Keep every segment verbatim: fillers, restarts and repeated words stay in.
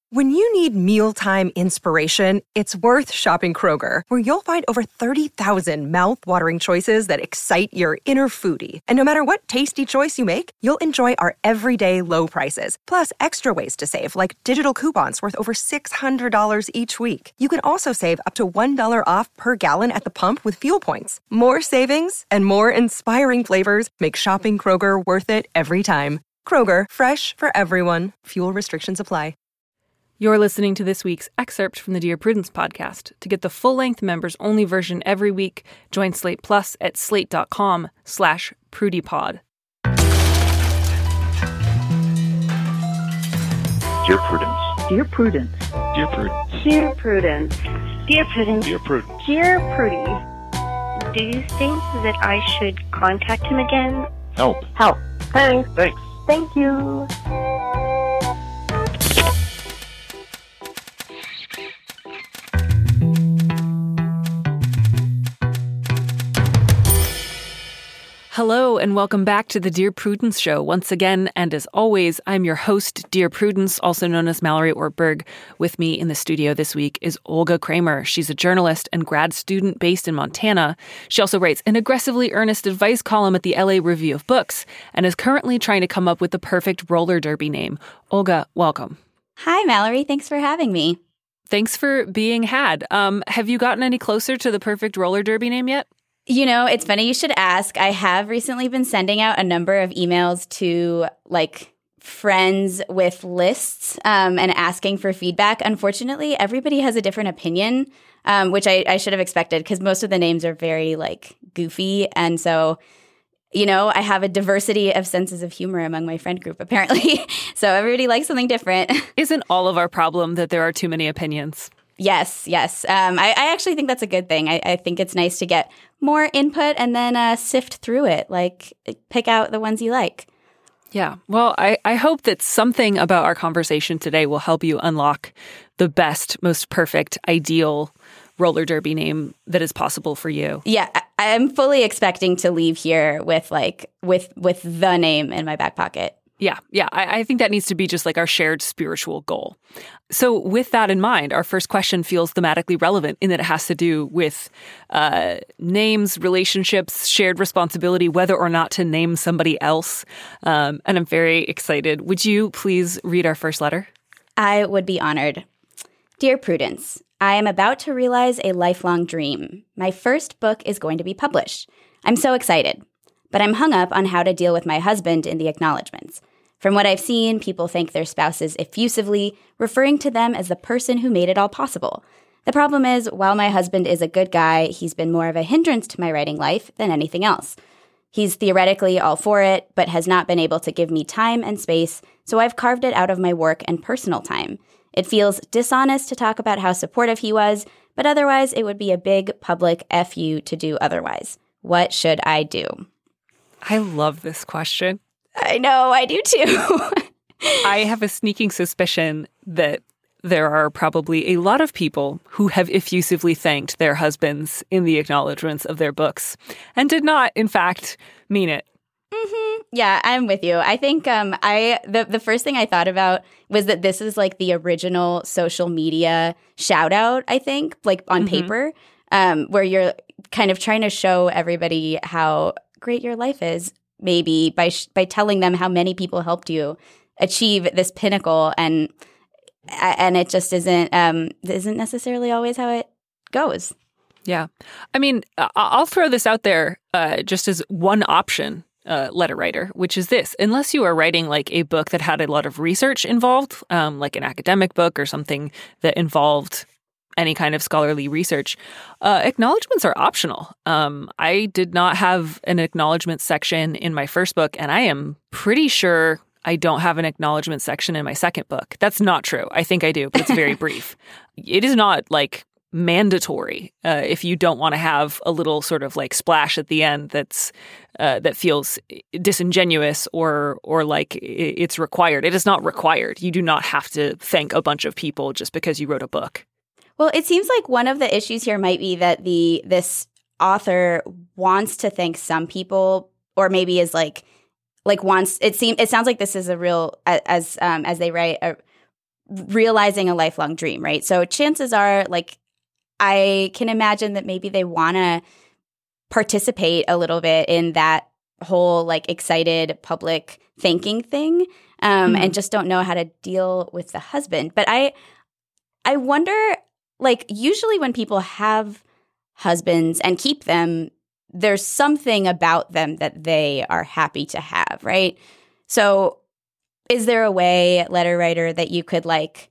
When you need mealtime inspiration, it's worth shopping Kroger, where you'll find over thirty thousand mouth-watering choices that excite your inner foodie. And no matter what tasty choice you make, you'll enjoy our everyday low prices, plus extra ways to save, like digital coupons worth over six hundred dollars each week. You can also save up to one dollar off per gallon at the pump with fuel points. More savings and more inspiring flavors make shopping Kroger worth it every time. Kroger, fresh for everyone. Fuel restrictions apply. You're listening to this week's excerpt from the Dear Prudence podcast. To get the full-length members-only version every week, join Slate Plus at slate.com slash prudypod. Dear Prudence. Dear Prudence. Dear Prudence. Dear Prudence. Dear Prudence. Dear Prudence. Dear Prudy. Do you think that I should contact him again? Help. Help. Thanks. Thanks. Thank you. Hello, and welcome back to the Dear Prudence Show once again. And as always, I'm your host, Dear Prudence, also known as Mallory Ortberg. With me in the studio this week is Olga Kramer. She's a journalist and grad student based in Montana. She also writes an aggressively earnest advice column at the L A Review of Books and is currently trying to come up with the perfect roller derby name. Olga, welcome. Hi, Mallory. Thanks for having me. Thanks for being had. Um, have you gotten any closer to the perfect roller derby name yet? You know, it's funny you should ask. I have recently been sending out a number of emails to, like, friends with lists um, and asking for feedback. Unfortunately, everybody has a different opinion, um, which I, I should have expected because most of the names are very, like, goofy. And so, you know, I have a diversity of senses of humor among my friend group, apparently. So everybody likes something different. Isn't all of our problem that there are too many opinions? Yes, yes. Um, I, I actually think that's a good thing. I, I think it's nice to get more input and then uh, sift through it, like pick out the ones you like. Yeah. Well, I, I hope that something about our conversation today will help you unlock the best, most perfect, ideal roller derby name that is possible for you. Yeah, I, I'm fully expecting to leave here with like with with the name in my back pocket. Yeah, yeah. I, I think that needs to be just like our shared spiritual goal. So with that in mind, our first question feels thematically relevant in that it has to do with uh, names, relationships, shared responsibility, whether or not to name somebody else. Um, and I'm very excited. Would you please read our first letter? I would be honored. Dear Prudence, I am about to realize a lifelong dream. My first book is going to be published. I'm so excited. But I'm hung up on how to deal with my husband in the acknowledgments. From what I've seen, people thank their spouses effusively, referring to them as the person who made it all possible. The problem is, while my husband is a good guy, he's been more of a hindrance to my writing life than anything else. He's theoretically all for it, but has not been able to give me time and space, so I've carved it out of my work and personal time. It feels dishonest to talk about how supportive he was, but otherwise it would be a big public F you to do otherwise. What should I do? I love this question. I know, I do too. I have a sneaking suspicion that there are probably a lot of people who have effusively thanked their husbands in the acknowledgments of their books and did not, in fact, mean it. Mm-hmm. Yeah, I'm with you. I think um, I the, the first thing I thought about was that this is like the original social media shout out, I think, like on mm-hmm. paper, um, where you're kind of trying to show everybody how great your life is, maybe by sh- by telling them how many people helped you achieve this pinnacle, and and it just isn't um, isn't necessarily always how it goes. Yeah, I mean, I'll throw this out there uh, just as one option, uh, letter writer, which is this: unless you are writing like a book that had a lot of research involved, um, like an academic book or something that involved any kind of scholarly research, uh, acknowledgments are optional. Um, I did not have an acknowledgement section in my first book, and I am pretty sure I don't have an acknowledgement section in my second book. That's not true. I think I do, but it's very brief. It is not like mandatory uh, if you don't want to have a little sort of like splash at the end that's uh, that feels disingenuous or or like it's required. It is not required. You do not have to thank a bunch of people just because you wrote a book. Well, it seems like one of the issues here might be that the this author wants to thank some people, or maybe is like like wants it seems it sounds like this is a real as um, as they write a, realizing a lifelong dream, right? So chances are, like, I can imagine that maybe they want to participate a little bit in that whole, like, excited public thanking thing, um, mm-hmm. and just don't know how to deal with the husband. But I, I wonder, like, usually when people have husbands and keep them, there's something about them that they are happy to have, right? So is there a way, letter writer, that you could, like,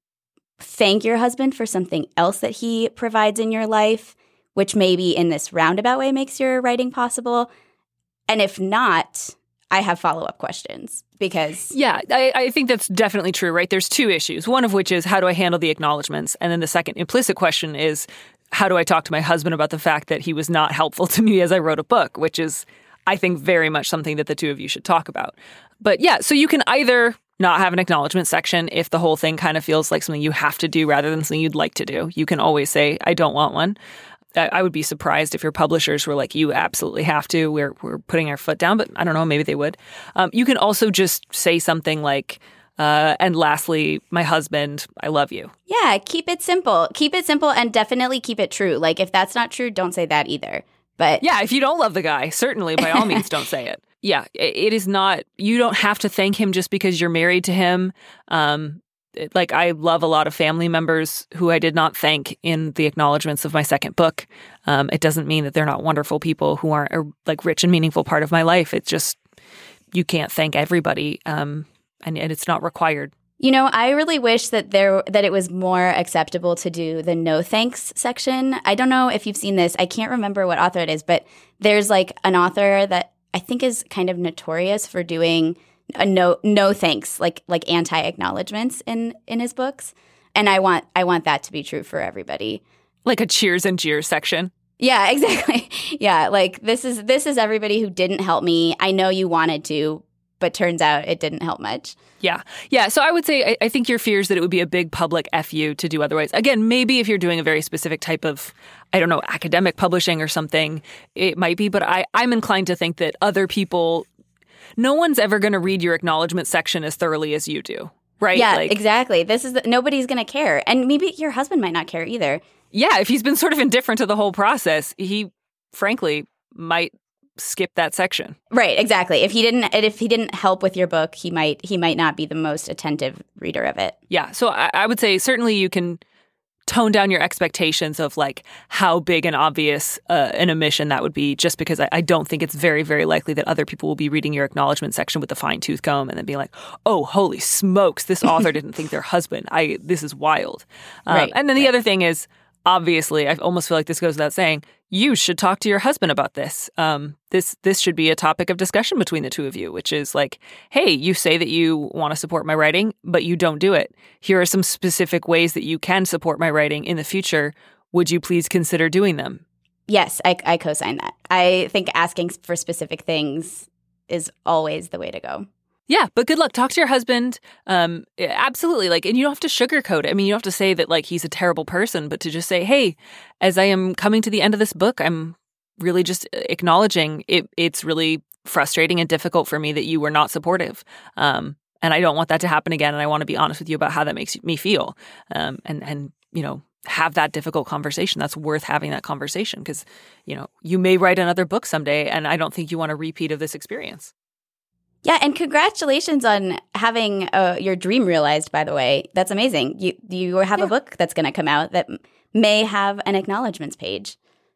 thank your husband for something else that he provides in your life, which maybe in this roundabout way makes your writing possible? And if not, I have follow-up questions because... Yeah, I, I think that's definitely true, right? There's two issues, one of which is how do I handle the acknowledgments? And then the second implicit question is how do I talk to my husband about the fact that he was not helpful to me as I wrote a book, which is, I think, very much something that the two of you should talk about. But yeah, so you can either not have an acknowledgement section if the whole thing kind of feels like something you have to do rather than something you'd like to do. You can always say, I don't want one. I, I would be surprised if your publishers were like, you absolutely have to. We're we're putting our foot down, but I don't know, maybe they would. Um, you can also just say something like, uh, and lastly, my husband, I love you. Yeah, keep it simple. Keep it simple and definitely keep it true. Like, if that's not true, don't say that either. But yeah, if you don't love the guy, certainly by all means don't say it. Yeah, it is not, you don't have to thank him just because you're married to him. Um, it, like, I love a lot of family members who I did not thank in the acknowledgments of my second book. Um, it doesn't mean that they're not wonderful people who aren't a, like, rich and meaningful part of my life. It's just, you can't thank everybody, um, and, and it's not required. You know, I really wish that there that it was more acceptable to do the no thanks section. I don't know if you've seen this. I can't remember what author it is, but there's, like, an author that I think is kind of notorious for doing a no no thanks, like like anti-acknowledgments in, in his books. And I want I want that to be true for everybody. Like a cheers and jeers section. Yeah, exactly. Yeah, like this is this is everybody who didn't help me. I know you wanted to, but turns out it didn't help much. Yeah. Yeah. So I would say I, I think your fear is that it would be a big public F U to do otherwise. Again, maybe if you're doing a very specific type of, I don't know, academic publishing or something, it might be. But I, I'm inclined to think that other people, no one's ever going to read your acknowledgement section as thoroughly as you do. Right? Yeah, like, exactly. This is the, nobody's going to care. And maybe your husband might not care either. Yeah. If he's been sort of indifferent to the whole process, he frankly might skip that section. Right, exactly. If he didn't if he didn't help with your book, he might he might not be the most attentive reader of it. Yeah. So I, I would say certainly you can tone down your expectations of, like, how big and obvious uh, an omission that would be, just because I, I don't think it's very, very likely that other people will be reading your acknowledgement section with a fine-tooth comb and then being like, oh, holy smokes, this author didn't think their husband. I This is wild. Um, right, and then the right. other thing is, obviously, I almost feel like this goes without saying, you should talk to your husband about this. Um, this this should be a topic of discussion between the two of you, which is like, hey, you say that you want to support my writing, but you don't do it. Here are some specific ways that you can support my writing in the future. Would you please consider doing them? Yes, I, I co-sign that. I think asking for specific things is always the way to go. Yeah, but good luck. Talk to your husband. Um, absolutely. Like, and you don't have to sugarcoat it. I mean, you don't have to say that, like, he's a terrible person, but to just say, hey, as I am coming to the end of this book, I'm really just acknowledging it. It's really frustrating and difficult for me that you were not supportive. Um, and I don't want that to happen again. And I want to be honest with you about how that makes me feel. Um, and, and, you know, have that difficult conversation. That's worth having that conversation because, you know, you may write another book someday, and I don't think you want a repeat of this experience. Yeah, and congratulations on having uh, your dream realized, by the way. That's amazing. You you have yeah. a book that's going to come out that may have an acknowledgments page.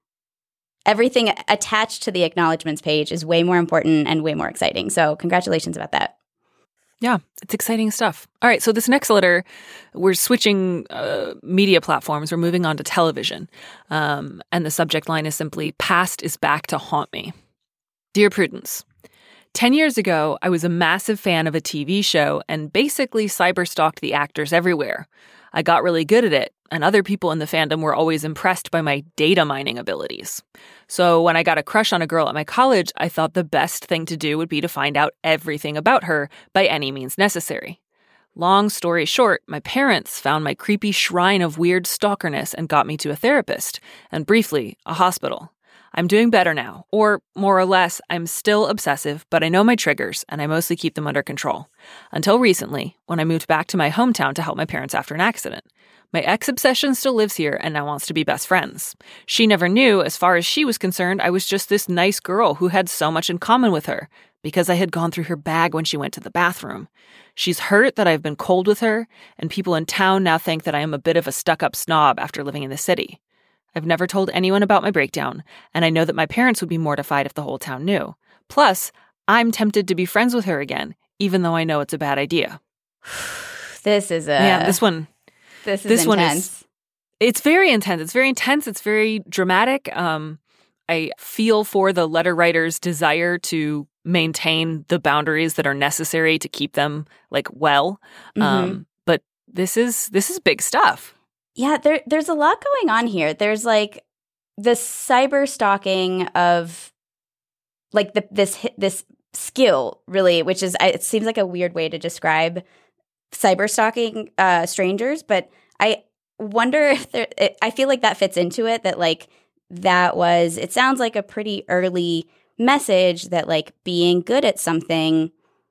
Everything attached to the acknowledgments page is way more important and way more exciting. So congratulations about that. Yeah, it's exciting stuff. All right, so this next letter, we're switching uh, media platforms. We're moving on to television. Um, and the subject line is simply, past is back to haunt me. Dear Prudence, Ten years ago, I was a massive fan of a T V show and basically cyberstalked the actors everywhere. I got really good at it, and other people in the fandom were always impressed by my data mining abilities. So when I got a crush on a girl at my college, I thought the best thing to do would be to find out everything about her by any means necessary. Long story short, my parents found my creepy shrine of weird stalkerness and got me to a therapist, and briefly, a hospital. I'm doing better now, or more or less, I'm still obsessive, but I know my triggers and I mostly keep them under control. Until recently, when I moved back to my hometown to help my parents after an accident. My ex-obsession still lives here and now wants to be best friends. She never knew, as far as she was concerned, I was just this nice girl who had so much in common with her, because I had gone through her bag when she went to the bathroom. She's hurt that I've been cold with her, and people in town now think that I am a bit of a stuck-up snob after living in the city. I've never told anyone about my breakdown, and I know that my parents would be mortified if the whole town knew. Plus, I'm tempted to be friends with her again, even though I know it's a bad idea. This is a... Yeah, this one... This is this intense. One is, it's very intense. It's very intense. It's very dramatic. Um, I feel for the letter writer's desire to maintain the boundaries that are necessary to keep them like well. Mm-hmm. Um, but this is this is big stuff. Yeah, there there's a lot going on here. There's like the cyber stalking of like the this this skill really, which is it seems like a weird way to describe cyber stalking uh, strangers, but I wonder if there, it, I feel like that fits into it, that like that was, it sounds like a pretty early message that like being good at something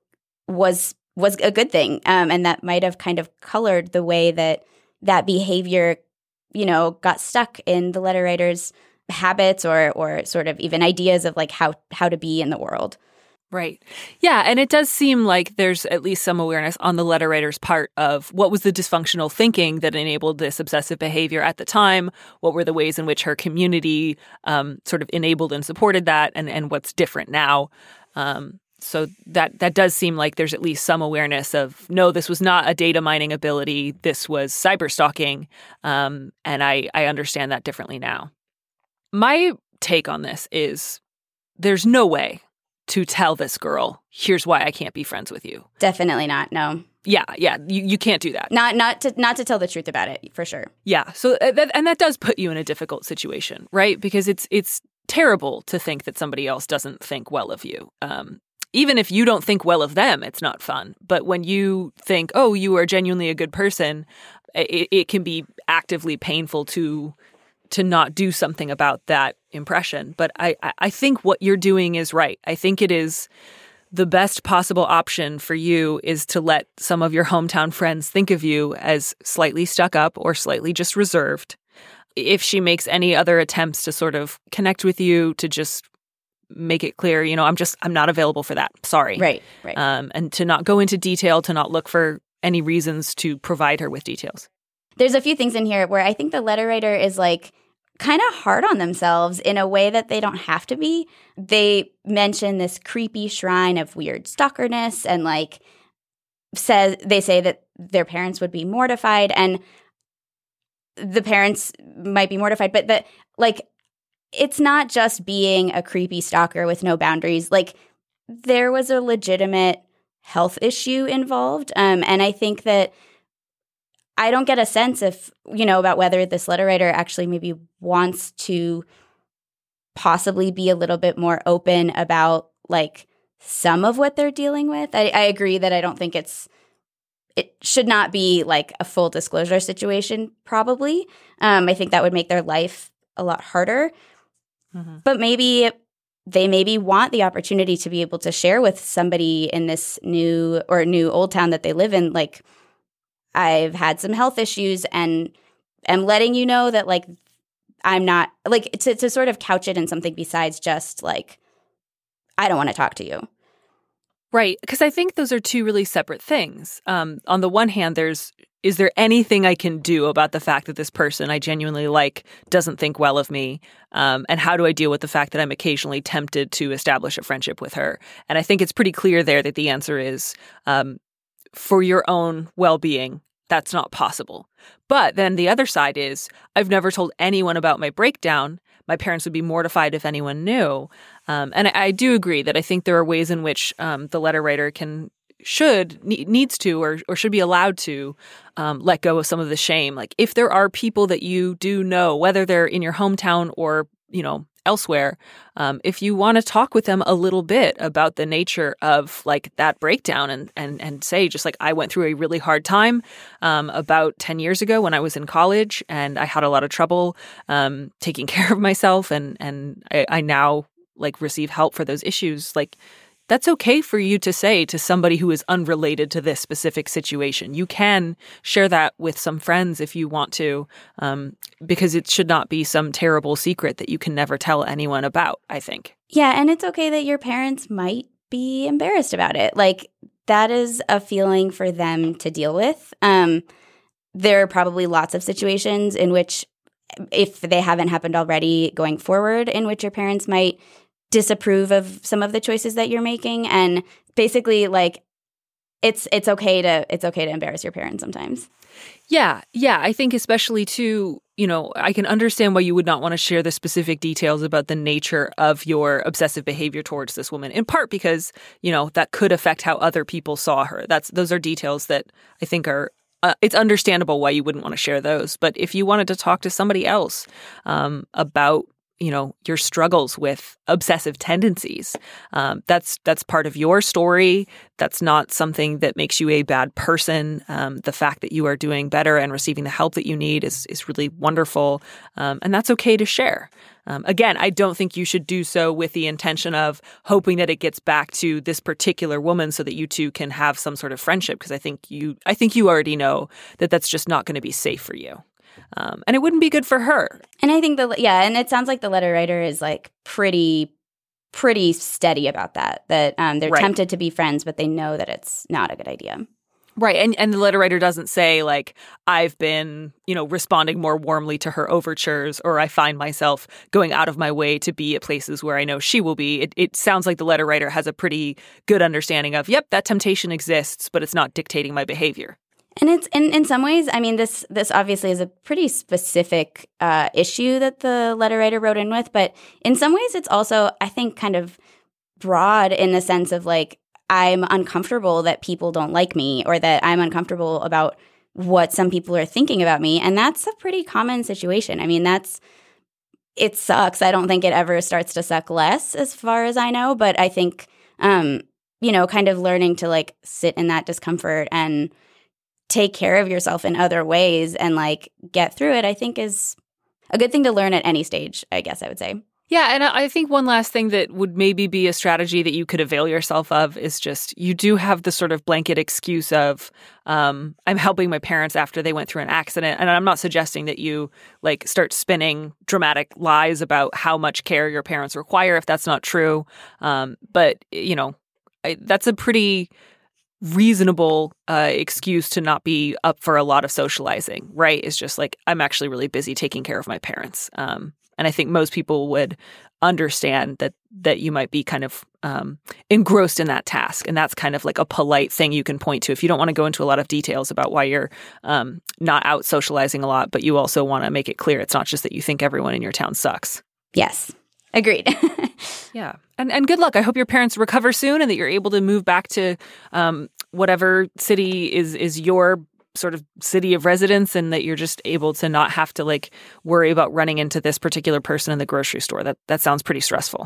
was was a good thing. Um, and that might have kind of colored the way that that behavior, you know, got stuck in the letter writer's habits or or sort of even ideas of like how how to be in the world. Right. Yeah. And it does seem like there's at least some awareness on the letter writer's part of what was the dysfunctional thinking that enabled this obsessive behavior at the time, what were the ways in which her community um, sort of enabled and supported that, and, and what's different now. Um, so that that does seem like there's at least some awareness of, no, this was not a data mining ability, this was cyber stalking, um, and I, I understand that differently now. My take on this is there's no way to tell this girl, here's why I can't be friends with you. Definitely not. No. Yeah, yeah, you, you can't do that. Not not to not to tell the truth about it, for sure. Yeah, so uh, that, and that does put you in a difficult situation, right? Because it's it's terrible to think that somebody else doesn't think well of you. Um, even if you don't think well of them, it's not fun. But when you think, oh, you are genuinely a good person, it, it can be actively painful to to not do something about that impression. But I, I think what you're doing is right. I think it is the best possible option for you is to let some of your hometown friends think of you as slightly stuck up or slightly just reserved. If she makes any other attempts to sort of connect with you, to just make it clear, you know, I'm just, I'm not available for that. Sorry. Right, right. Um, and to not go into detail, to not look for any reasons to provide her with details. There's a few things in here where I think the letter writer is like, kind of hard on themselves in a way that they don't have to be. They mention this creepy shrine of weird stalkerness and like says they say that their parents would be mortified, and the parents might be mortified, but that like it's not just being a creepy stalker with no boundaries. Like there was a legitimate health issue involved. Um, and I think that I don't get a sense if, you know, about whether this letter writer actually maybe wants to possibly be a little bit more open about like some of what they're dealing with. I, I agree that I don't think it's, it should not be like a full disclosure situation, probably. Um, I think that would make their life a lot harder. Mm-hmm. But maybe they maybe want the opportunity to be able to share with somebody in this new or new old town that they live in, like, I've had some health issues and am letting you know that, like, I'm not, like, to, to sort of couch it in something besides just, like, I don't want to talk to you. Right. Because I think those are two really separate things. Um, on the one hand, there's, is there anything I can do about the fact that this person I genuinely like doesn't think well of me? Um, and how do I deal with the fact that I'm occasionally tempted to establish a friendship with her? And I think it's pretty clear there that the answer is, um, for your own well-being, that's not possible. But then the other side is, I've never told anyone about my breakdown. My parents would be mortified if anyone knew. Um, and I, I do agree that I think there are ways in which um, the letter writer can, should, ne- needs to, or, or should be allowed to um, let go of some of the shame. Like if there are people that you do know, whether they're in your hometown or, you know, elsewhere, um, if you want to talk with them a little bit about the nature of like that breakdown and and and say just like, I went through a really hard time um, about ten years ago when I was in college, and I had a lot of trouble um, taking care of myself, and and I, I now like receive help for those issues. Like, that's okay for you to say to somebody who is unrelated to this specific situation. You can share that with some friends if you want to, um, because it should not be some terrible secret that you can never tell anyone about, I think. Yeah, and it's okay that your parents might be embarrassed about it. Like, that is a feeling for them to deal with. Um, there are probably lots of situations in which, if they haven't happened already going forward, in which your parents might disapprove of some of the choices that you're making, and basically like it's it's okay to it's okay to embarrass your parents sometimes. Yeah, yeah, I think especially too, you know, I can understand why you would not want to share the specific details about the nature of your obsessive behavior towards this woman, in part because, you know, that could affect how other people saw her. That's those are details that I think are uh, it's understandable why you wouldn't want to share those. But if you wanted to talk to somebody else um, about you know, your struggles with obsessive tendencies. Um, that's that's part of your story. That's not something that makes you a bad person. Um, the fact that you are doing better and receiving the help that you need is is really wonderful, um, and that's okay to share. Um, again, I don't think you should do so with the intention of hoping that it gets back to this particular woman so that you two can have some sort of friendship, because I think you I think you already know that that's just not going to be safe for you. Um, and it wouldn't be good for her. And I think the yeah, and it sounds like the letter writer is like pretty, pretty steady about that. That um, they're right. tempted to be friends, but they know that it's not a good idea. Right, and and the letter writer doesn't say like, I've been you know responding more warmly to her overtures, or I find myself going out of my way to be at places where I know she will be. It it sounds like the letter writer has a pretty good understanding of, yep, that temptation exists, but it's not dictating my behavior. And it's in, in some ways, I mean, this this obviously is a pretty specific uh, issue that the letter writer wrote in with, but in some ways it's also, I think, kind of broad in the sense of like, I'm uncomfortable that people don't like me, or that I'm uncomfortable about what some people are thinking about me. And that's a pretty common situation. I mean, that's, it sucks. I don't think it ever starts to suck less as far as I know, but I think, um, you know, kind of learning to like sit in that discomfort and take care of yourself in other ways and like get through it, I think is a good thing to learn at any stage, I guess I would say. Yeah, and I think one last thing that would maybe be a strategy that you could avail yourself of is just, you do have the sort of blanket excuse of, um, I'm helping my parents after they went through an accident. And I'm not suggesting that you like start spinning dramatic lies about how much care your parents require if that's not true. Um, but, you know, I, that's a pretty reasonable uh, excuse to not be up for a lot of socializing, right? It's just like, I'm actually really busy taking care of my parents. Um, and I think most people would understand that that you might be kind of um, engrossed in that task. And that's kind of like a polite thing you can point to if you don't want to go into a lot of details about why you're um, not out socializing a lot, but you also want to make it clear it's not just that you think everyone in your town sucks. Yes. Agreed. Yeah. And and good luck. I hope your parents recover soon and that you're able to move back to um, whatever city is is your sort of city of residence, and that you're just able to not have to like worry about running into this particular person in the grocery store. That that sounds pretty stressful.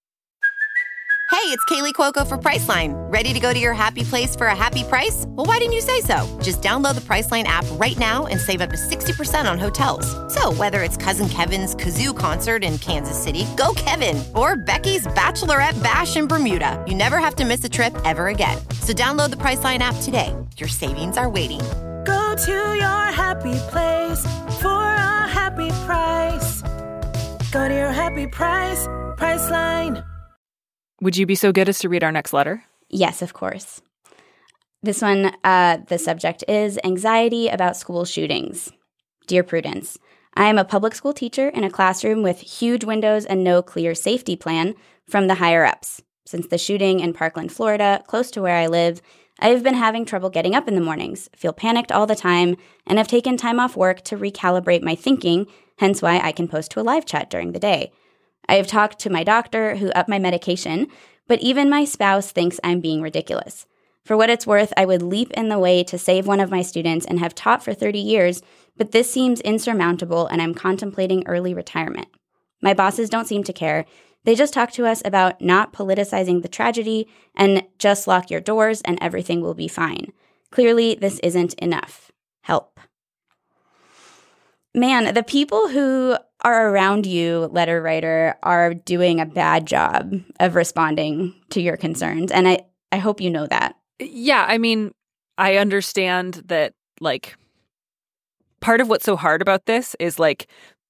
Hey, it's Kaylee Cuoco for Priceline. Ready to go to your happy place for a happy price? Well, why didn't you say so? Just download the Priceline app right now and save up to sixty percent on hotels. So whether it's Cousin Kevin's Kazoo Concert in Kansas City, go Kevin, or Becky's Bachelorette Bash in Bermuda, you never have to miss a trip ever again. So download the Priceline app today. Your savings are waiting. Go to your happy place for a happy price. Go to your happy price, Priceline. Would you be so good as to read our next letter? Yes, of course. This one, uh, the subject is anxiety about school shootings. Dear Prudence, I am a public school teacher in a classroom with huge windows and no clear safety plan from the higher-ups. Since the shooting in Parkland, Florida, close to where I live, I have been having trouble getting up in the mornings, feel panicked all the time, and have taken time off work to recalibrate my thinking, hence why I can post to a live chat during the day. I have talked to my doctor, who upped my medication, but even my spouse thinks I'm being ridiculous. For what it's worth, I would leap in the way to save one of my students and have taught for thirty years, but this seems insurmountable and I'm contemplating early retirement. My bosses don't seem to care. They just talk to us about not politicizing the tragedy and just lock your doors and everything will be fine. Clearly, this isn't enough. Help. Man, the people who are around you, letter writer, are doing a bad job of responding to your concerns. And I, I hope you know that. Yeah, I mean, I understand that, like, part of what's so hard about this is, like,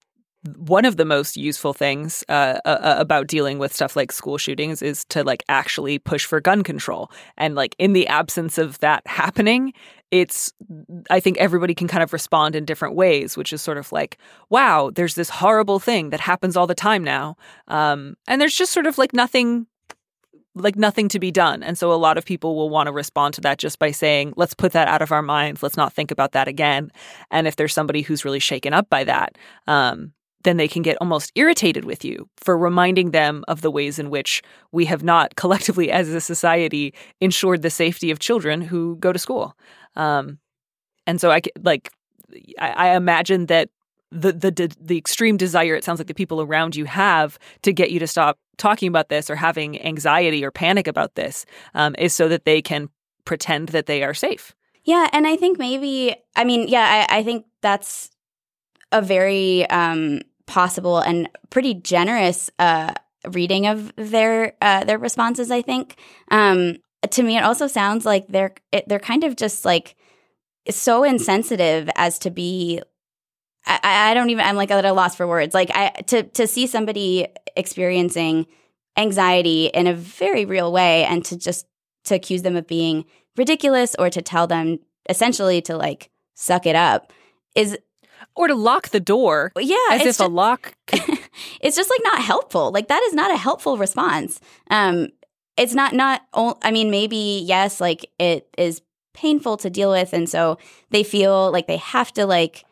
one of the most useful things uh, uh, about dealing with stuff like school shootings is to, like, actually push for gun control. And, like, in the absence of that happening, it's, I think everybody can kind of respond in different ways, which is sort of like, wow, there's this horrible thing that happens all the time now. Um, and there's just sort of like nothing, like nothing to be done. And so a lot of people will want to respond to that just by saying, let's put that out of our minds. Let's not think about that again. And if there's somebody who's really shaken up by that, um, then they can get almost irritated with you for reminding them of the ways in which we have not collectively as a society ensured the safety of children who go to school. Um, and so I like, I, I imagine that the, the, the extreme desire, it sounds like the people around you have to get you to stop talking about this or having anxiety or panic about this, um, is so that they can pretend that they are safe. Yeah. And I think maybe, I mean, yeah, I, I think that's a very, um, possible and pretty generous uh, reading of their uh, their responses. I think um, to me, it also sounds like they're it, they're kind of just like so insensitive as to be. I, I don't even. I'm like at a loss for words. Like I to to see somebody experiencing anxiety in a very real way, and to just to accuse them of being ridiculous or to tell them essentially to like suck it up is. Or to lock the door, yeah, as if just, a lock could... It's just, like, not helpful. Like, that is not a helpful response. Um, it's not, not I mean, maybe, yes, like, it is painful to deal with, and so they feel like they have to, like,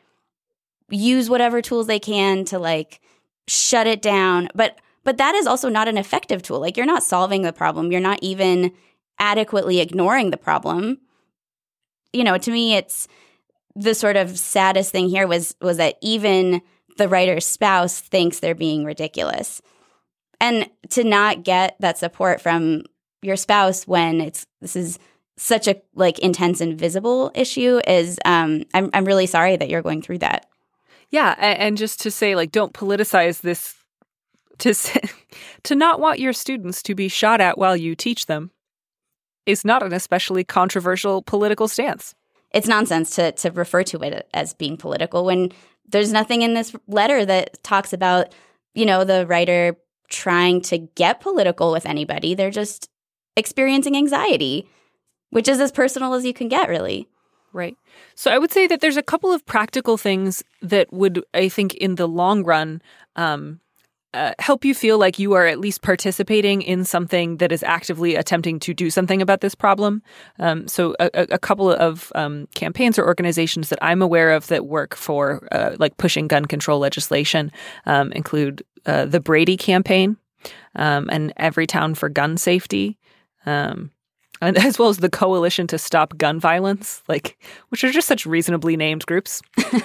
use whatever tools they can to, like, shut it down. But but that is also not an effective tool. Like, you're not solving the problem. You're not even adequately ignoring the problem. You know, to me, it's... The sort of saddest thing here was was that even the writer's spouse thinks they're being ridiculous. And to not get that support from your spouse when it's this is such a like intense and visible issue is um, I'm I'm really sorry that you're going through that. Yeah, and just to say like don't politicize this to say, to not want your students to be shot at while you teach them is not an especially controversial political stance. It's nonsense to to refer to it as being political when there's nothing in this letter that talks about, you know, the writer trying to get political with anybody. They're just experiencing anxiety, which is as personal as you can get, really. Right. So I would say that there's a couple of practical things that would, I think, in the long run, um, Uh, help you feel like you are at least participating in something that is actively attempting to do something about this problem. Um, so a, a couple of um, campaigns or organizations that I'm aware of that work for uh, like pushing gun control legislation um, include uh, the Brady Campaign um, and Everytown for Gun Safety, um, and as well as the Coalition to Stop Gun Violence, like which are just such reasonably named groups.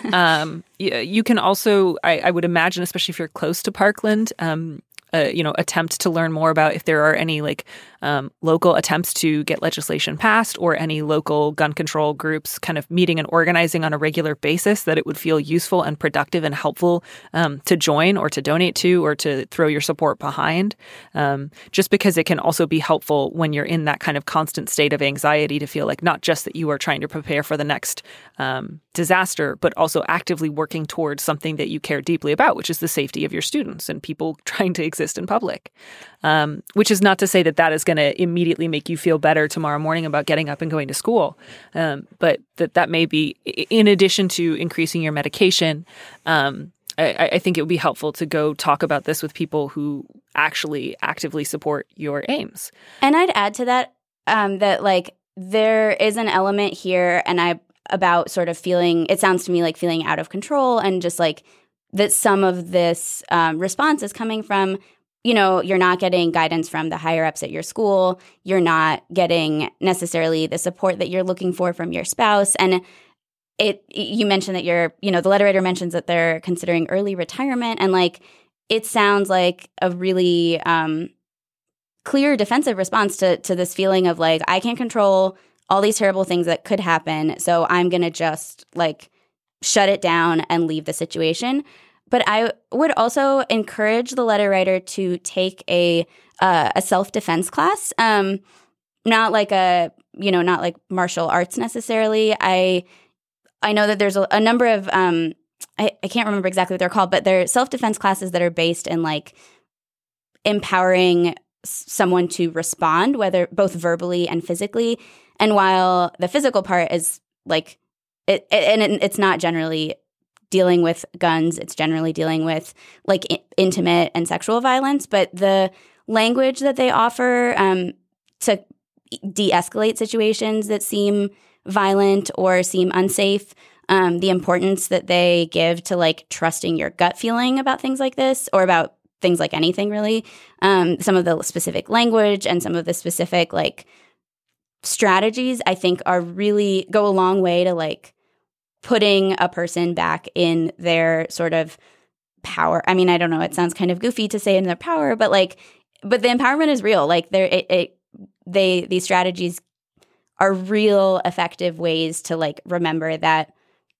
um, you, you can also, I, I would imagine, especially if you're close to Parkland, um, uh, you know, attempt to learn more about if there are any like um, local attempts to get legislation passed or any local gun control groups kind of meeting and organizing on a regular basis that it would feel useful and productive and helpful um, to join or to donate to or to throw your support behind. Um, just because it can also be helpful when you're in that kind of constant state of anxiety to feel like not just that you are trying to prepare for the next um, disaster, but also actively working towards something that you care deeply about, which is the safety of your students and people trying to exist in public. Um, which is not to say that that is going to immediately make you feel better tomorrow morning about getting up and going to school. Um, but that that may be, in addition to increasing your medication, um, I, I think it would be helpful to go talk about this with people who actually actively support your aims. And I'd add to that um, that, like, there is an element here, and I about sort of feeling, it sounds to me like feeling out of control, and just like that some of this um, response is coming from, you know, you're not getting guidance from the higher ups at your school. You're not getting necessarily the support that you're looking for from your spouse. And it, you mentioned that you're, you know, the letter writer mentions that they're considering early retirement. And like, it sounds like a really um, clear defensive response to to this feeling of like, I can't control all these terrible things that could happen, so I'm going to just like shut it down and leave the situation. But I would also encourage the letter writer to take a uh, a self-defense class, um, not like a, you know, not like martial arts necessarily. I I know that there's a, a number of um, I, I can't remember exactly what they're called, but they're self-defense classes that are based in like empowering s- someone to respond, whether both verbally and physically. And while the physical part is like, it, it and it, it's not generally dealing with guns, it's generally dealing with like I- intimate and sexual violence, but the language that they offer um, to de-escalate situations that seem violent or seem unsafe, um, the importance that they give to like trusting your gut feeling about things like this or about things like anything really, um, some of the specific language and some of the specific like strategies I think are really go a long way to like putting a person back in their sort of power. I mean, I don't know, it sounds kind of goofy to say in their power, but like, but the empowerment is real. Like there, it, it, they, these strategies are real effective ways to like remember that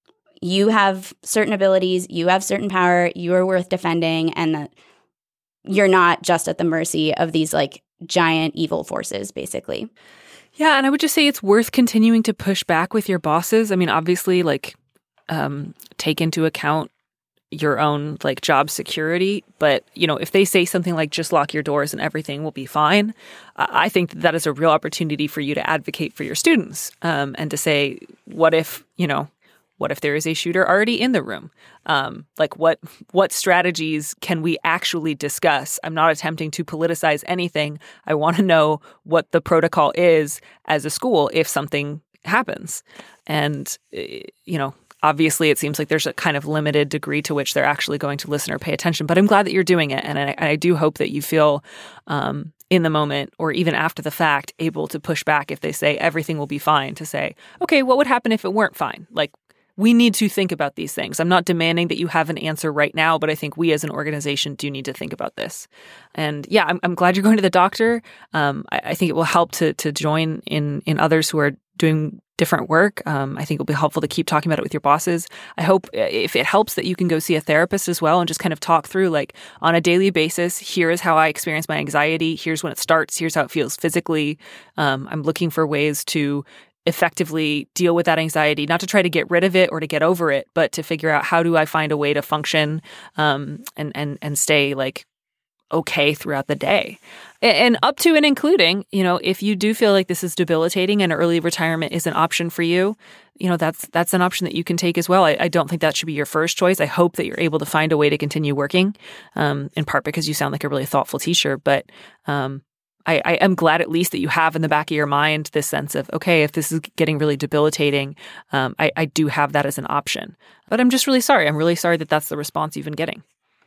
you have certain abilities, you have certain power, you are worth defending, and that you're not just at the mercy of these like giant evil forces, basically. Yeah, and I would just say it's worth continuing to push back with your bosses. I mean, obviously, like, um, take into account your own, like, job security. But, you know, if they say something like, just lock your doors and everything will be fine, I think that, that is a real opportunity for you to advocate for your students um, and to say, what if, you know, what if there is a shooter already in the room? Um, like, what what strategies can we actually discuss? I'm not attempting to politicize anything. I want to know what the protocol is as a school if something happens. And, you know, obviously it seems like there's a kind of limited degree to which they're actually going to listen or pay attention. But I'm glad that you're doing it. And I, I do hope that you feel um, in the moment or even after the fact able to push back if they say everything will be fine, to say, okay, what would happen if it weren't fine? Like, we need to think about these things. I'm not demanding that you have an answer right now, but I think we as an organization do need to think about this. And yeah, I'm, I'm glad you're going to the doctor. Um, I, I think it will help to to join in in others who are doing different work. Um, I think it'll be helpful to keep talking about it with your bosses. I hope if it helps that you can go see a therapist as well and just kind of talk through, like, on a daily basis, here is how I experience my anxiety. Here's when it starts. Here's how it feels physically. Um, I'm looking for ways to effectively deal with that anxiety, not to try to get rid of it or to get over it, but to figure out how do I find a way to function um, and and and stay like okay throughout the day. And up to and including, you know, if you do feel like this is debilitating and early retirement is an option for you, you know, that's that's an option that you can take as well. I, I don't think that should be your first choice. I hope that you're able to find a way to continue working, um, in part because you sound like a really thoughtful teacher, but um I, I am glad at least that you have in the back of your mind this sense of, okay, if this is getting really debilitating, um, I, I do have that as an option. But I'm just really sorry. I'm really sorry that that's the response you've been getting.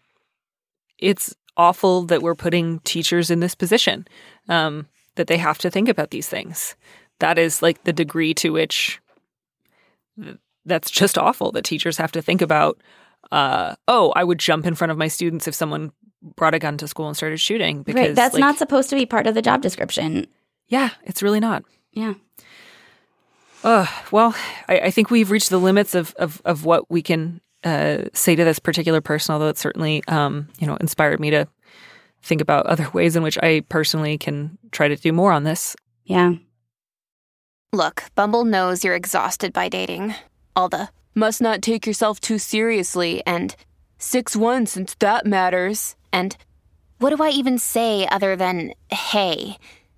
It's awful that we're putting teachers in this position, um, that they have to think about these things. That is like the degree to which th- that's just awful that teachers have to think about, uh, oh, I would jump in front of my students if someone brought a gun to school and started shooting. Because, right. That's like, not supposed to be part of the job description. Yeah, it's really not. Yeah. Uh, well, I, I think we've reached the limits of, of, of what we can uh, say to this particular person, although it certainly, um, you know, inspired me to think about other ways in which I personally can try to do more on this. Yeah. Look, Bumble knows you're exhausted by dating. All the must not take yourself too seriously and six one since that matters. And what do I even say other than, hey?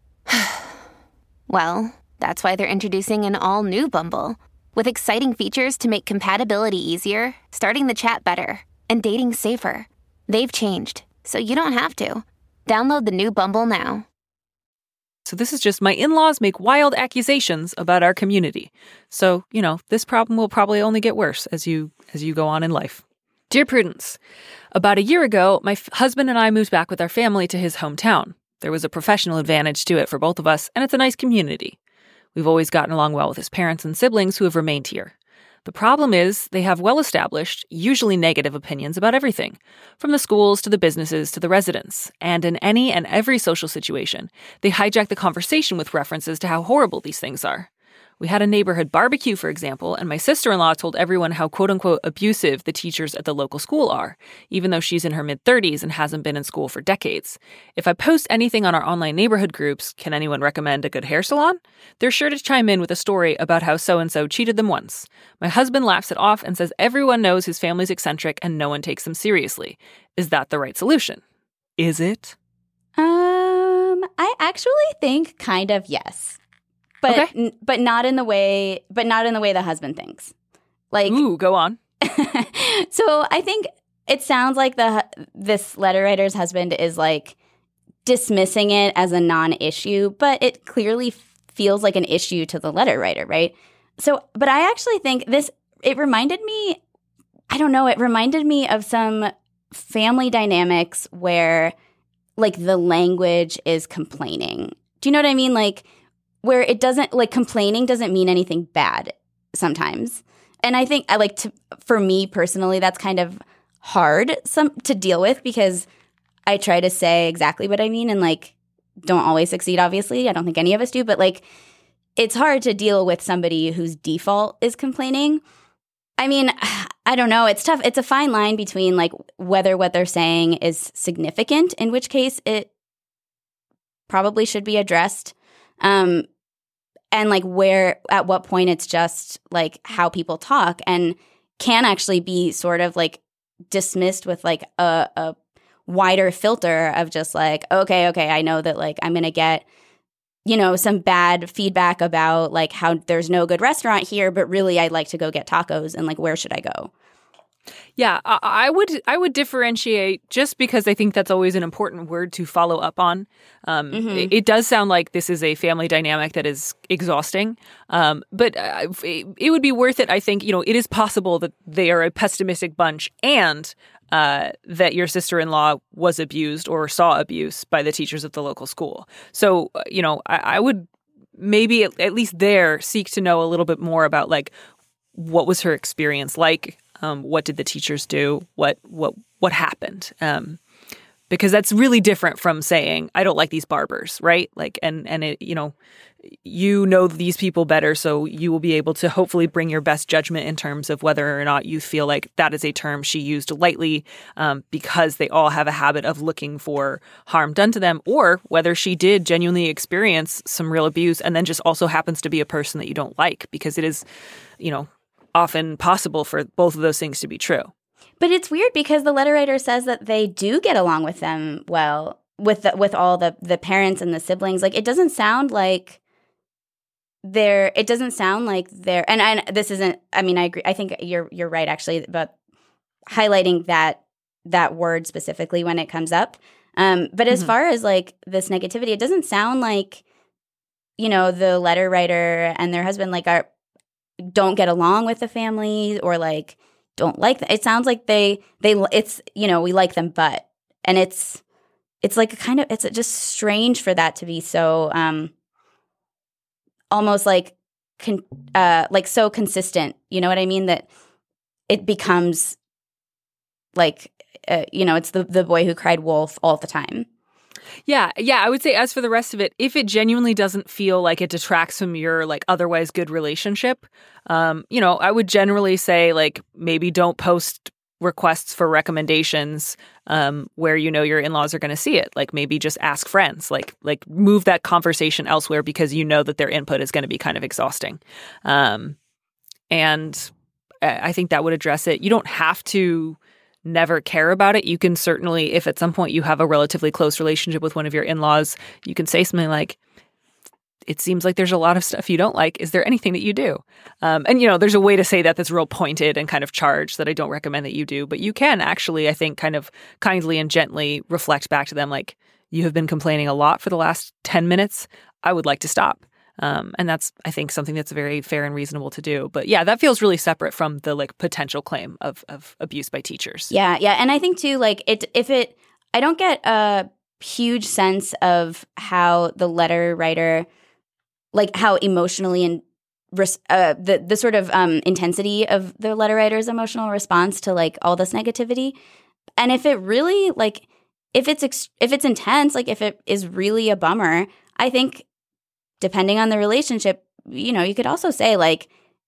Well, that's why they're introducing an all-new Bumble, with exciting features to make compatibility easier, starting the chat better, and dating safer. They've changed, so you don't have to. Download the new Bumble now. So this is just my in-laws make wild accusations about our community. So, you know, this problem will probably only get worse as you as you go on in life. Dear Prudence, about a year ago, my f- husband and I moved back with our family to his hometown. There was a professional advantage to it for both of us, and it's a nice community. We've always gotten along well with his parents and siblings who have remained here. The problem is they have well-established, usually negative opinions about everything, from the schools to the businesses to the residents. And in any and every social situation, they hijack the conversation with references to how horrible these things are. We had a neighborhood barbecue, for example, and my sister-in-law told everyone how quote-unquote abusive the teachers at the local school are, even though she's in her mid-thirties and hasn't been in school for decades. If I post anything on our online neighborhood groups, can anyone recommend a good hair salon? They're sure to chime in with a story about how so-and-so cheated them once. My husband laughs it off and says everyone knows his family's eccentric and no one takes them seriously. Is that the right solution? Is it? Um, I actually think kind of yes. But okay. n- but not in the way but not in the way the husband thinks. Like, ooh, go on. So I think it sounds like the this letter writer's husband is like dismissing it as a non-issue, but it clearly f- feels like an issue to the letter writer, right? So, but I actually think this it reminded me I don't know, it reminded me of some family dynamics where like the language is complaining. Do you know what I mean? Like where it doesn't, like, complaining doesn't mean anything bad sometimes. And I think, I like to, for me personally, that's kind of hard some to deal with because I try to say exactly what I mean and, like, don't always succeed, obviously. I don't think any of us do. But, like, it's hard to deal with somebody whose default is complaining. I mean, I don't know. It's tough. It's a fine line between, like, whether what they're saying is significant, in which case it probably should be addressed. Um, and like where, at what point it's just like how people talk and can actually be sort of like dismissed with like a, a wider filter of just like, okay, okay, I know that like I'm going to get, you know, some bad feedback about like how there's no good restaurant here, but really I'd like to go get tacos and like, where should I go? Yeah, I, I would I would differentiate just because I think that's always an important word to follow up on. Um, mm-hmm. it, it does sound like this is a family dynamic that is exhausting, um, but uh, it, it would be worth it. I think, you know, it is possible that they are a pessimistic bunch and uh, that your sister-in-law was abused or saw abuse by the teachers at the local school. So, uh, you know, I, I would maybe at, at least there seek to know a little bit more about like what was her experience like. Um, what did the teachers do? What what what happened? Um, because that's really different from saying I don't like these barbers, right? Like, and and it, you know, you know these people better, so you will be able to hopefully bring your best judgment in terms of whether or not you feel like that is a term she used lightly, um, because they all have a habit of looking for harm done to them, or whether she did genuinely experience some real abuse, and then just also happens to be a person that you don't like, because it is, you know, often possible for both of those things to be true. But it's weird because the letter writer says that they do get along with them well, with the, with all the, the parents and the siblings. Like, it doesn't sound like they're, it doesn't sound like they're, and I, this isn't, I mean, I agree. I think you're, you're right actually about highlighting that, that word specifically when it comes up. Um, but as mm-hmm. far as like this negativity, it doesn't sound like, you know, the letter writer and their husband like are, don't get along with the family or like don't like them. It sounds like they they it's you know we like them, but and it's it's like a kind of it's just strange for that to be so um almost like con, uh like so consistent. You know what I mean? That it becomes like uh, you know it's the the boy who cried wolf all the time. Yeah, yeah. I would say as for the rest of it, if it genuinely doesn't feel like it detracts from your like otherwise good relationship, um, you know, I would generally say like maybe don't post requests for recommendations um, where you know your in-laws are going to see it. Like maybe just ask friends, like like move that conversation elsewhere because you know that their input is going to be kind of exhausting. Um, and I think that would address it. You don't have to never care about it. You can certainly, if at some point you have a relatively close relationship with one of your in-laws, you can say something like, it seems like there's a lot of stuff you don't like. Is there anything that you do? Um, and, you know, there's a way to say that that's real pointed and kind of charged that I don't recommend that you do. But you can actually, I think, kind of kindly and gently reflect back to them like, you have been complaining a lot for the last ten minutes. I would like to stop. Um, and that's, I think, something that's very fair and reasonable to do. But yeah, that feels really separate from the like potential claim of of abuse by teachers. Yeah, yeah. And I think too, like it if it I don't get a huge sense of how the letter writer, like how emotionally and res- uh, the the sort of um, intensity of the letter writer's emotional response to like all this negativity. And if it really like if it's ex- if it's intense, like if it is really a bummer, I think depending on the relationship, you know, you could also say like,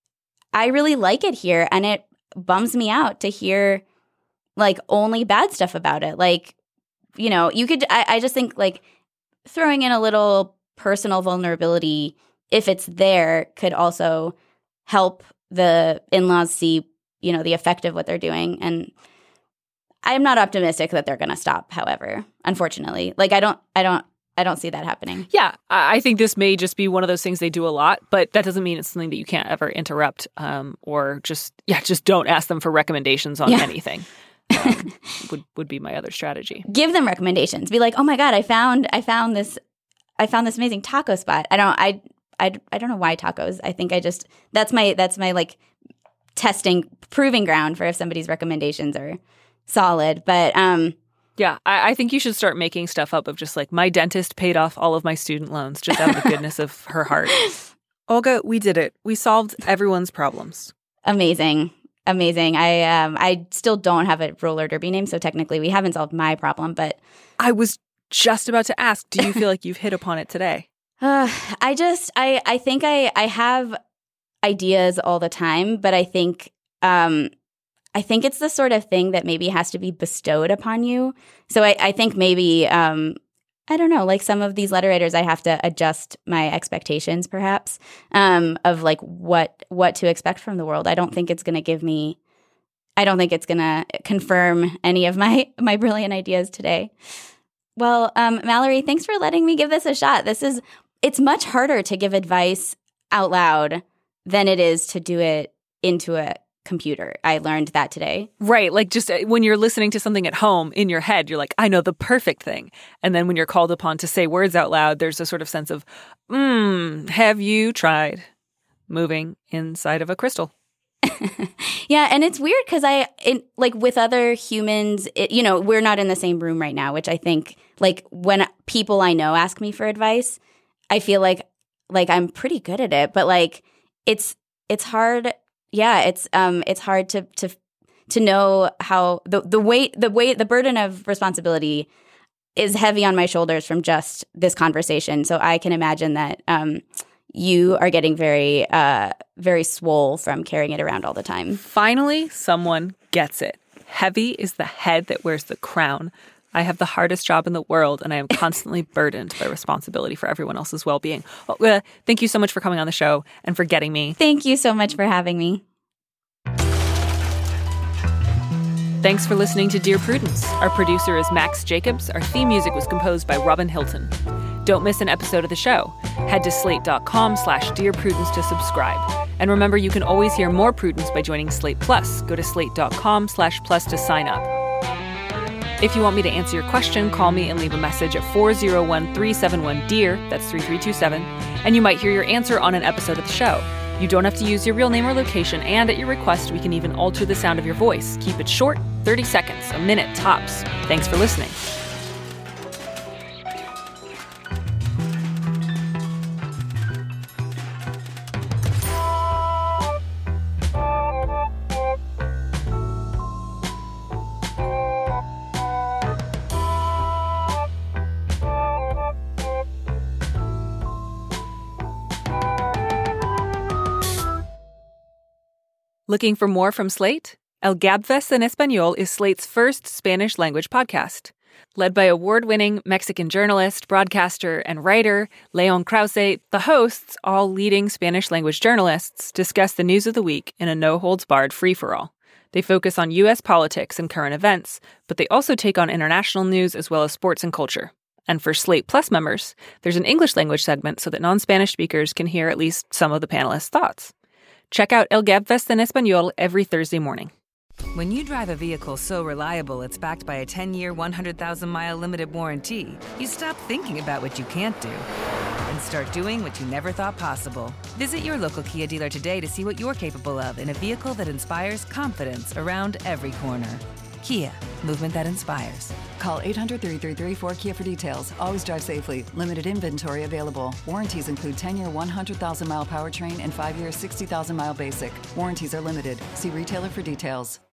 I really like it here, and it bums me out to hear like only bad stuff about it. Like, you know, you could, I, I just think like throwing in a little personal vulnerability, if it's there, could also help the in-laws see, you know, the effect of what they're doing. And I'm not optimistic that they're going to stop, however, unfortunately. Like, I don't, I don't, I don't see that happening. Yeah, I think this may just be one of those things they do a lot, but that doesn't mean it's something that you can't ever interrupt um, or just, yeah, just don't ask them for recommendations on yeah. anything. Um, would would be my other strategy. Give them recommendations. Be like, oh my god, I found I found this I found this amazing taco spot. I don't I I, I don't know why tacos. I think I just that's my that's my like testing proving ground for if somebody's recommendations are solid. But um, yeah, I, I think you should start making stuff up of just like my dentist paid off all of my student loans just out of the goodness of her heart. Olga, we did it. We solved everyone's problems. Amazing. Amazing. I um I still don't have a roller derby name, so technically we haven't solved my problem, but I was just about to ask, do you feel like you've hit upon it today? Uh, I just I I think I I have ideas all the time, but I think um I think it's the sort of thing that maybe has to be bestowed upon you. So I, I think maybe um I don't know, like some of these letter writers, I have to adjust my expectations, perhaps, um, of like what what to expect from the world. I don't think it's going to give me, I don't think it's going to confirm any of my my brilliant ideas today. Well, um, Mallory, thanks for letting me give this a shot. This is, it's much harder to give advice out loud than it is to do it into a computer. I learned that today. Right. Like just when you're listening to something at home in your head, you're like, I know the perfect thing. And then when you're called upon to say words out loud, there's a sort of sense of, hmm, have you tried moving inside of a crystal? Yeah. And it's weird because I, it, like with other humans, it, you know, we're not in the same room right now, which I think like when people I know ask me for advice, I feel like, like I'm pretty good at it, but like it's, it's hard. Yeah, it's um, it's hard to to to know how the the weight the weight the burden of responsibility is heavy on my shoulders from just this conversation. So I can imagine that um, you are getting very uh, very swole from carrying it around all the time. Finally, someone gets it. Heavy is the head that wears the crown. I have the hardest job in the world, and I am constantly burdened by responsibility for everyone else's well-being. Well, uh, thank you so much for coming on the show and for getting me. Thank you so much for having me. Thanks for listening to Dear Prudence. Our producer is Max Jacobs. Our theme music was composed by Robin Hilton. Don't miss an episode of the show. Head to slate.com slash Dear Prudence to subscribe. And remember, you can always hear more Prudence by joining Slate Plus. Go to slate.com slash plus to sign up. If you want me to answer your question, call me and leave a message at four oh one, three seven one, D E A R, that's three three two seven, and you might hear your answer on an episode of the show. You don't have to use your real name or location, and at your request, we can even alter the sound of your voice. Keep it short, thirty seconds, a minute tops. Thanks for listening. Looking for more from Slate? El Gabfest en Español is Slate's first Spanish-language podcast. Led by award-winning Mexican journalist, broadcaster, and writer Leon Krause, the hosts, all leading Spanish-language journalists, discuss the news of the week in a no-holds-barred free-for-all. They focus on U S politics and current events, but they also take on international news as well as sports and culture. And for Slate Plus members, there's an English-language segment so that non-Spanish speakers can hear at least some of the panelists' thoughts. Check out El Gabfest en Español every Thursday morning. When you drive a vehicle so reliable it's backed by a ten-year, one hundred thousand mile limited warranty, you stop thinking about what you can't do and start doing what you never thought possible. Visit your local Kia dealer today to see what you're capable of in a vehicle that inspires confidence around every corner. Kia, movement that inspires. Call eight hundred, three three three, four K I A for details. Always drive safely. Limited inventory available. Warranties include ten-year, one hundred thousand mile powertrain and five-year, sixty thousand mile basic. Warranties are limited. See retailer for details.